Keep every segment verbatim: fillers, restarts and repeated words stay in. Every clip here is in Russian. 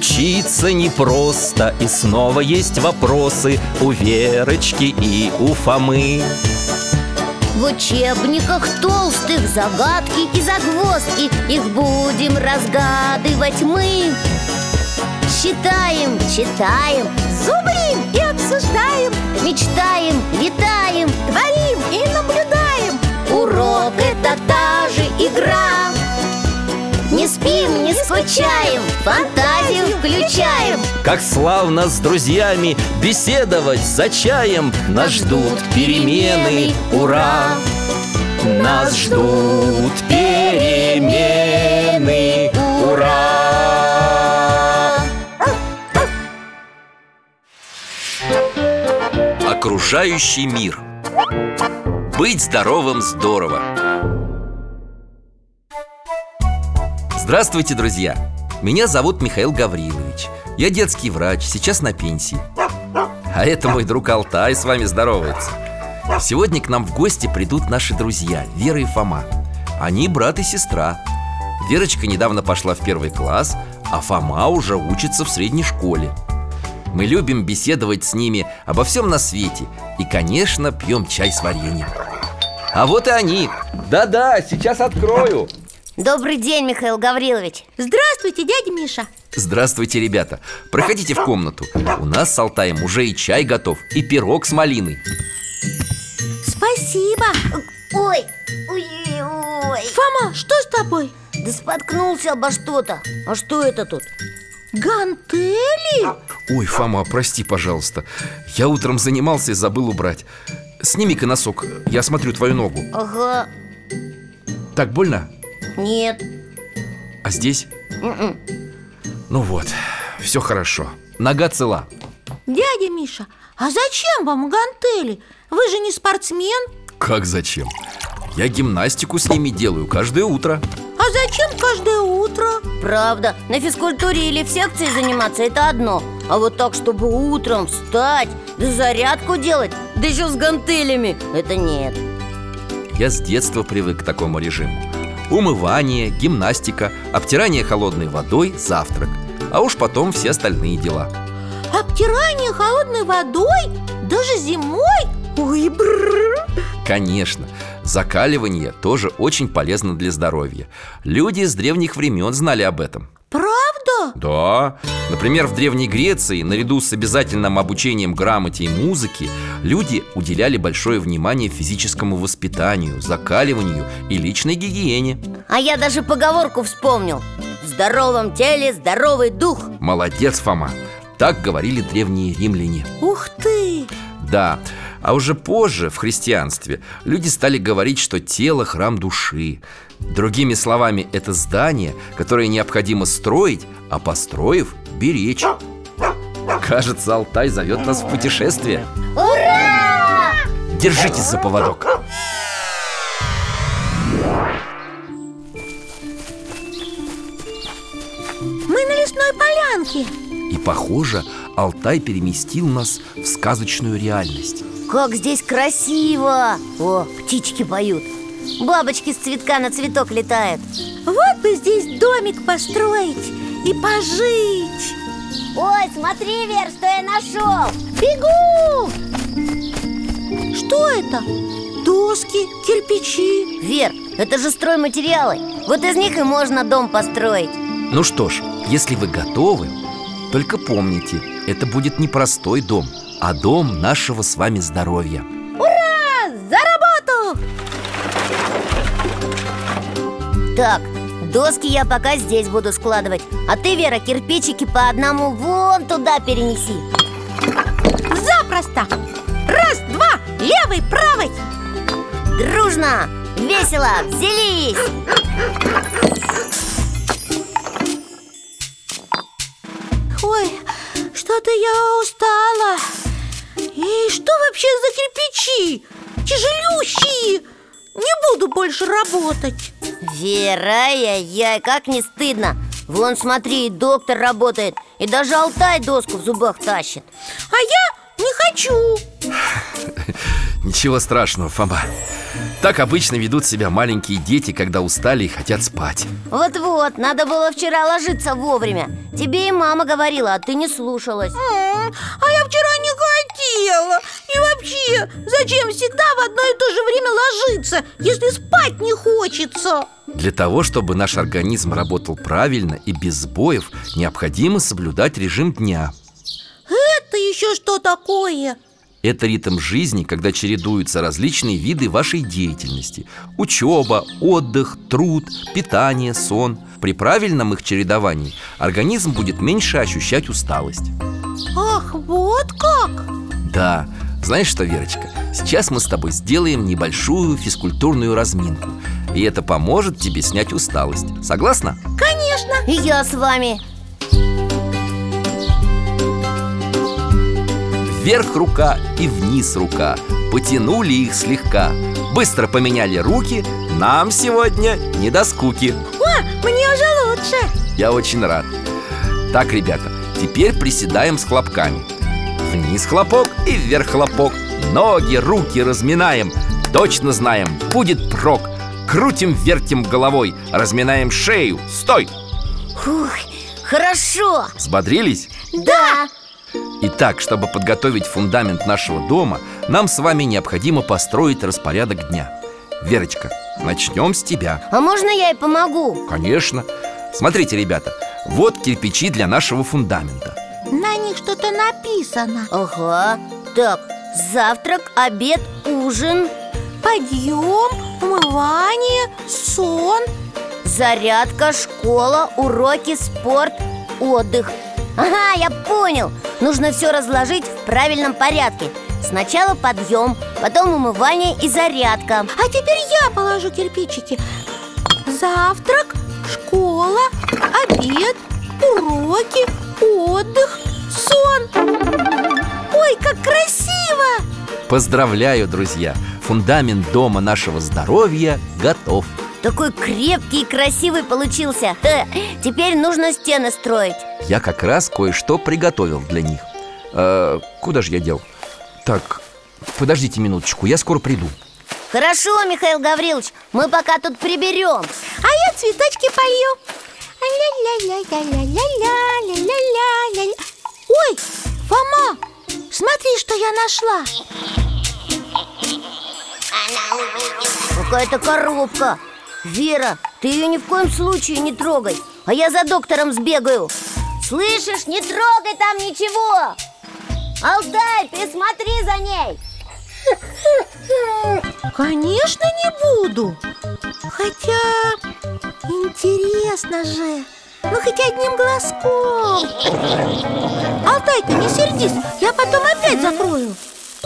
Учиться непросто, и снова есть вопросы у Верочки и у Фомы. В учебниках толстых загадки и загвоздки, их будем разгадывать мы. Считаем, читаем, зубрим и обсуждаем, мечтаем, летаем, творим и наблюдаем. Урок — это та же игра. Не спим, не скучаем, фантазию включаем. Как славно с друзьями беседовать за чаем. Нас ждут перемены, ура! Нас ждут перемены, ура! Окружающий мир. Быть здоровым здорово. Здравствуйте, друзья! Меня зовут Михаил Гаврилович. Я детский врач, сейчас на пенсии. А это мой друг Алтай с вами здоровается. Сегодня к нам в гости придут наши друзья Вера и Фома. Они брат и сестра. Верочка недавно пошла в первый класс, а Фома уже учится в средней школе. Мы любим беседовать с ними обо всем на свете. И, конечно, пьем чай с вареньем. А вот и они. Да-да, сейчас открою. Добрый день, Михаил Гаврилович. Здравствуйте, дядя Миша. Здравствуйте, ребята. Проходите в комнату. У нас с Алтаем уже и чай готов, и пирог с малиной. Спасибо. Ой, ой-ой. Фома, что с тобой? Да споткнулся обо что-то. А что это тут? Гантели? Ой, Фома, прости, пожалуйста. Я утром занимался и забыл убрать. Сними-ка носок, я смотрю твою ногу. Ага. Так больно? Нет. А здесь? М-м. Ну вот, все хорошо. Нога цела. Дядя Миша, а зачем вам гантели? Вы же не спортсмен. Как зачем? Я гимнастику с ними делаю каждое утро. А зачем каждое утро? Правда, на физкультуре или в секции заниматься — это одно. А вот так, чтобы утром встать, да зарядку делать, да еще с гантелями — это нет. Я с детства привык к такому режиму. Умывание, гимнастика, обтирание холодной водой, завтрак. А уж потом все остальные дела. Обтирание холодной водой? Даже зимой? Ой, бррр. Конечно, закаливание тоже очень полезно для здоровья. Люди с древних времен знали об этом. Правда? Да. Например, в Древней Греции наряду с обязательным обучением грамоте и музыке люди уделяли большое внимание физическому воспитанию, закаливанию и личной гигиене. А я даже поговорку вспомнил: в здоровом теле здоровый дух. Молодец, Фома. Так говорили древние римляне. Ух ты! Да, а уже позже в христианстве люди стали говорить, что тело – храм души. Другими словами, это здание, которое необходимо строить, а построив – беречь. Кажется, Алтай зовет нас в путешествие. Ура! Держитесь за поводок. Мы на лесной полянке. И, похоже, Алтай переместил нас в сказочную реальность. Как здесь красиво! О, птички поют, бабочки с цветка на цветок летают. Вот бы здесь домик построить и пожить. Ой, смотри, Вер, что я нашел! Бегу! Что это? Доски, кирпичи. Вер, это же стройматериалы. Вот из них и можно дом построить. Ну что ж, если вы готовы, только помните, это будет не простой дом, а дом нашего с вами здоровья. Ура! За работу! Так, доски я пока здесь буду складывать. А ты, Вера, кирпичики по одному вон туда перенеси. Запросто! Раз, два, левый, правый. Дружно, весело, взялись! Ой, что-то я устала. И что вообще за кирпичи? Тяжелющие. Не буду больше работать. Вера, яй-яй, как не стыдно. Вон, смотри, доктор работает. И даже Алтай доску в зубах тащит. А я не хочу. Ничего страшного, Фома. Так обычно ведут себя маленькие дети, когда устали и хотят спать. Вот-вот, надо было вчера ложиться вовремя. Тебе и мама говорила, а ты не слушалась. М, А я вчера не хотела. И вообще, зачем всегда в одно и то же время ложиться, если спать не хочется? Для того, чтобы наш организм работал правильно и без сбоев, необходимо соблюдать режим дня. Это еще что такое? Это ритм жизни, когда чередуются различные виды вашей деятельности: учеба, отдых, труд, питание, сон. При правильном их чередовании организм будет меньше ощущать усталость. Ах, вот как? Да, знаешь что, Верочка, сейчас мы с тобой сделаем небольшую физкультурную разминку. И это поможет тебе снять усталость. Согласна? Конечно. И я с вами. Вверх рука и вниз рука. Потянули их слегка. Быстро поменяли руки. Нам сегодня не до скуки. О, мне уже лучше. Я очень рад. Так, ребята, теперь приседаем с хлопками. Вниз хлопок и вверх хлопок. Ноги, руки разминаем. Точно знаем, будет прок. Крутим, вертим головой. Разминаем шею. Стой! Фух, хорошо. Взбодрились? Да. Итак, чтобы подготовить фундамент нашего дома, нам с вами необходимо построить распорядок дня. Верочка, начнем с тебя. А можно я и помогу? Конечно. Смотрите, ребята, вот кирпичи для нашего фундамента. На них что-то написано. Ага. Так, завтрак, обед, ужин, Подъем, умывание, сон. зарядка, школа, уроки, спорт, отдых. Ага, я понял. Нужно все разложить в правильном порядке. Сначала подъем, потом умывание и зарядка. А теперь я положу кирпичики. Завтрак, школа, обед, уроки, отдых, сон. Ой, как красиво! Поздравляю, друзья! Фундамент дома нашего здоровья готов. Такой крепкий и красивый получился. Э, Теперь нужно стены строить. Я как раз кое-что приготовил для них. э, Куда же я дел? Так, подождите минуточку, я скоро приду. Хорошо, Михаил Гаврилович, мы пока тут приберем. А я цветочки полью. Ля-ля-ля-ля-ля-ля-ля-ля-ля-ля-ля. Ой, Фома, смотри, что я нашла. Какая-то коробка. Вера, ты ее ни в коем случае не трогай, а я за доктором сбегаю. Слышишь, не трогай там ничего. Алтай, присмотри за ней. Конечно, не буду. Хотя, интересно же. Ну, хоть одним глазком. Алтай, ты не сердись, я потом опять закрою.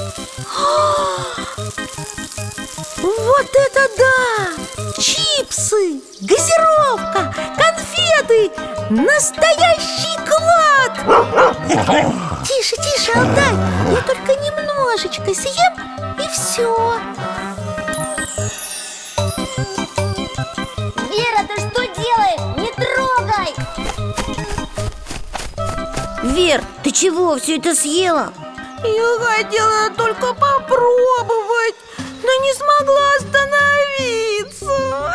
Вот это да! Чипсы, газировка, конфеты! Настоящий клад! Тише, тише, Алтай, я только немножечко съем и все. Вера, ты что делаешь? Не трогай! Вер, ты чего, все это съела? Я хотела только попробовать, но не смогла остановиться.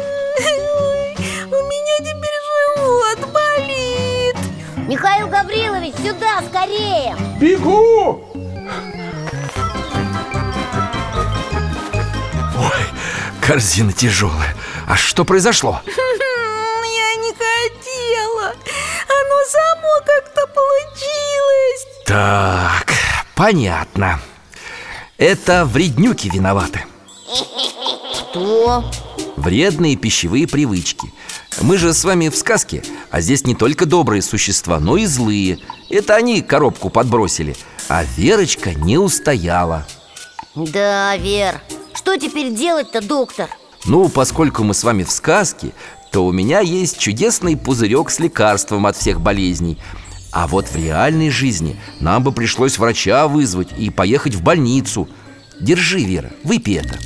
У меня теперь живот болит. Михаил Гаврилович, сюда, скорее! Бегу! Ой, корзина тяжелая. А что произошло? Я не хотела. Оно само как-то получилось. Так, понятно. Это вреднюки виноваты. Что? Вредные пищевые привычки. Мы же с вами в сказке, а здесь не только добрые существа, но и злые. Это они коробку подбросили, а Верочка не устояла. Да, Вер, что теперь делать-то, доктор? Ну, поскольку мы с вами в сказке, то у меня есть чудесный пузырек с лекарством от всех болезней. А вот в реальной жизни нам бы пришлось врача вызвать и поехать в больницу. Держи, Вера, выпей это.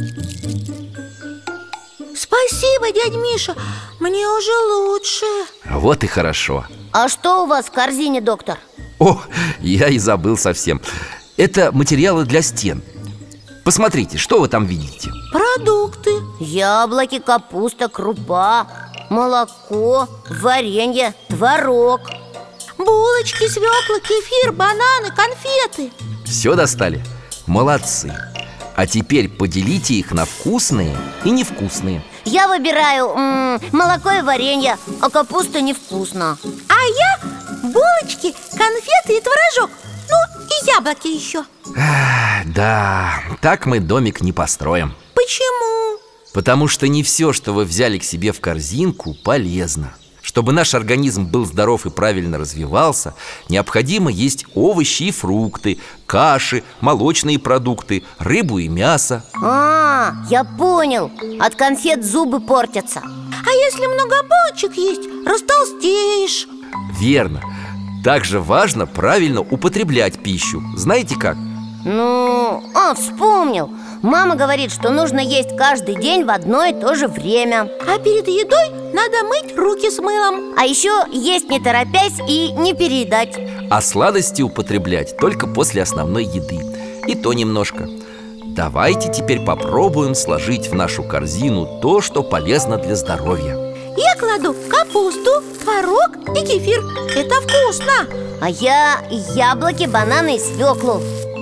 Спасибо, дядь Миша, мне уже лучше. Вот и хорошо. А что у вас в корзине, доктор? О, я и забыл совсем. Это материалы для стен. Посмотрите, что вы там видите? Продукты. Яблоки, капуста, крупа, молоко, варенье, творог. Булочки, свекла, кефир, бананы, конфеты. Все достали? Молодцы. А теперь поделите их на вкусные и невкусные. Я выбираю м, молоко и варенье, а капуста невкусно. А я булочки, конфеты и творожок. Ну, и яблоки еще. Ах, да, так мы домик не построим. Почему? Потому что не все, что вы взяли к себе в корзинку, полезно. Чтобы наш организм был здоров и правильно развивался, необходимо есть овощи и фрукты, каши, молочные продукты, рыбу и мясо. А, я понял. От конфет зубы портятся. А если много булочек есть, растолстеешь. Верно. Также важно правильно употреблять пищу. Знаете как? Ну, а, вспомнил. Мама говорит, что нужно есть каждый день в одно и то же время. А перед едой надо мыть руки с мылом. А еще есть не торопясь и не переедать. А сладости употреблять только после основной еды. И то немножко. Давайте теперь попробуем сложить в нашу корзину то, что полезно для здоровья. Я кладу капусту, творог и кефир. Это вкусно. А я яблоки, бананы и свеклу.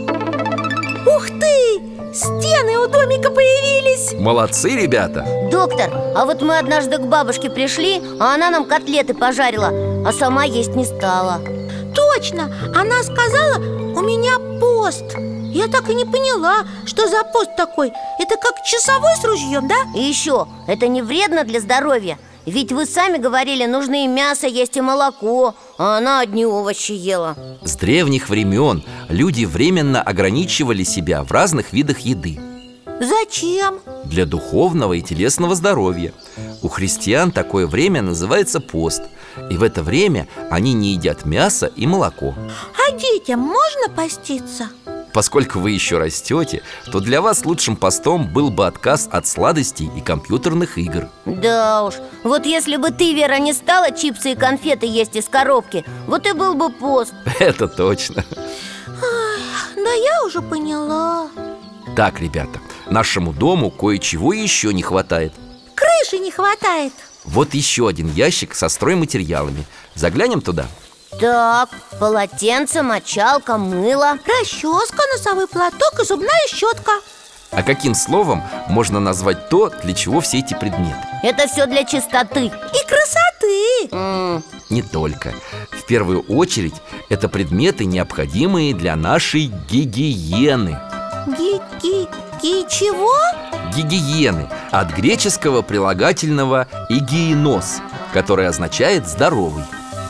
Ух ты! Стены у домика появились. Молодцы, ребята! Доктор, а вот мы однажды к бабушке пришли, а она нам котлеты пожарила, а сама есть не стала. Точно! Она сказала, у меня пост. Я так и не поняла, что за пост такой. Это как часовой с ружьем, да? И еще, это не вредно для здоровья. Ведь вы сами говорили, нужно и мясо есть, и молоко, а она одни овощи ела. С древних времен люди временно ограничивали себя в разных видах еды. Зачем? Для духовного и телесного здоровья. У христиан такое время называется пост. И в это время они не едят мясо и молоко. А детям можно поститься? Поскольку вы еще растете, то для вас лучшим постом был бы отказ от сладостей и компьютерных игр. Да уж, вот если бы ты, Вера, не стала чипсы и конфеты есть из коробки, вот и был бы пост. Это точно. Да я уже поняла. Так, ребята, нашему дому кое-чего еще не хватает. Крыши не хватает. Вот еще один ящик со стройматериалами. Заглянем туда? Так, полотенце, мочалка, мыло. Расческа, носовой платок и зубная щетка. А каким словом можно назвать то, для чего все эти предметы? Это все для чистоты. И красоты. М, Не только. В первую очередь, это предметы, необходимые для нашей гигиены. Ги-ги-ги чего? Гигиены от греческого прилагательного «игиенос», которое означает «здоровый».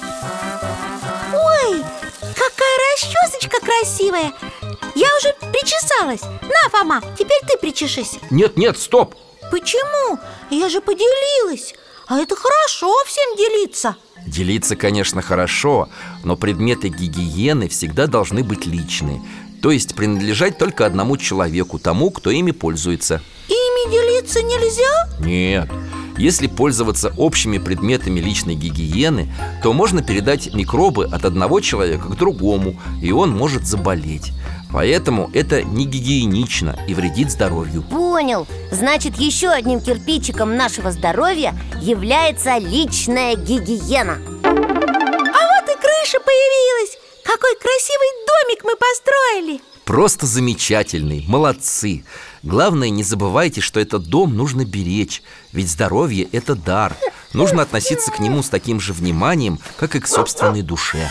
Ой, какая расчесочка красивая. Я уже причесалась. На, Фома, теперь ты причешись. Нет-нет, стоп! Почему? Я же поделилась. А это хорошо всем делиться. Делиться, конечно, хорошо, но предметы гигиены всегда должны быть личные. То есть принадлежать только одному человеку, тому, кто ими пользуется. Ими делиться нельзя? Нет. Если пользоваться общими предметами личной гигиены, то можно передать микробы от одного человека к другому, и он может заболеть. Поэтому это не гигиенично и вредит здоровью. Понял. Значит, еще одним кирпичиком нашего здоровья является личная гигиена. А вот и крыша появилась. Какой красивый домик мы построили. Просто замечательный, молодцы. Главное, не забывайте, что этот дом нужно беречь. Ведь здоровье – это дар. Нужно относиться к нему с таким же вниманием, как и к собственной душе.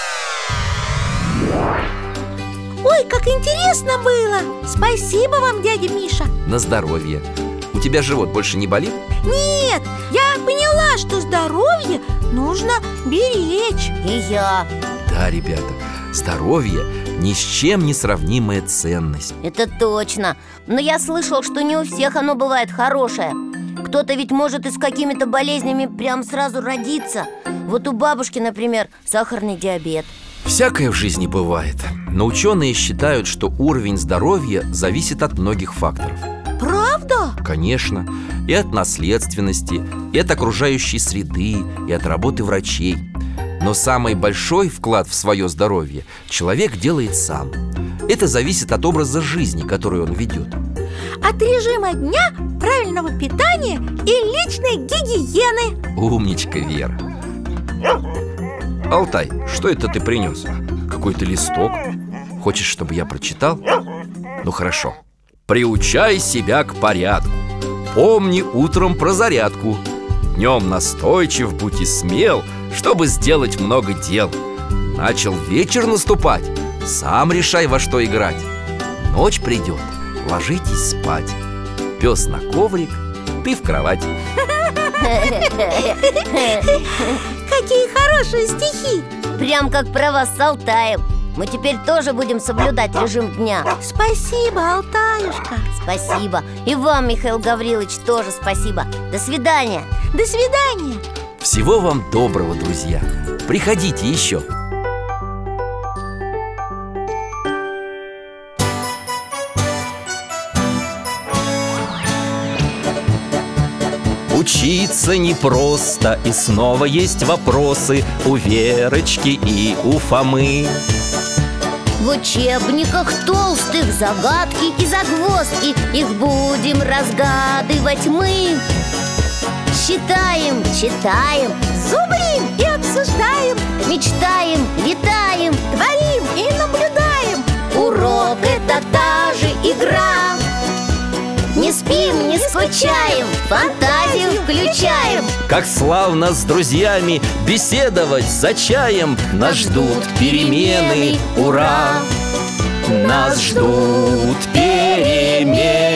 Ой, как интересно было. Спасибо вам, дядя Миша. На здоровье. У тебя живот больше не болит? Нет, я поняла, что здоровье нужно беречь. И я. Да, ребята, здоровье – ни с чем не сравнимая ценность. Это точно. Но я слышал, что не у всех оно бывает хорошее. Кто-то ведь может и с какими-то болезнями прям сразу родиться. Вот у бабушки, например, сахарный диабет. Всякое в жизни бывает. Но ученые считают, что уровень здоровья зависит от многих факторов. Правда? Конечно, и от наследственности, и от окружающей среды, и от работы врачей. Но самый большой вклад в свое здоровье человек делает сам. Это зависит от образа жизни, который он ведет. От режима дня, правильного питания и личной гигиены. Умничка, Вера. Алтай, что это ты принес? Какой-то листок? Хочешь, чтобы я прочитал? Ну хорошо. Приучай себя к порядку. Помни утром про зарядку. Днем настойчив, будь и смел, чтобы сделать много дел. Начал вечер наступать, сам решай, во что играть. Ночь придет, ложитесь спать. Пес на коврик, ты в кровать. Какие хорошие стихи! Прям как про вас с Алтаем. Мы теперь тоже будем соблюдать режим дня. Спасибо, Алтаюшка. Спасибо. И вам, Михаил Гаврилович, тоже спасибо. До свидания. До свидания. Всего вам доброго, друзья. Приходите еще. Учиться непросто, и снова есть вопросы у Верочки и у Фомы. В учебниках толстых загадки и загвоздки, их будем разгадывать мы. Считаем, читаем, Зубрим и обсуждаем, мечтаем, летаем. творим и наблюдаем. Урок — это та же игра. Не спим, не скучаем, фантазию включаем. Как славно с друзьями беседовать за чаем. Нас ждут перемены, ура! Нас ждут перемены.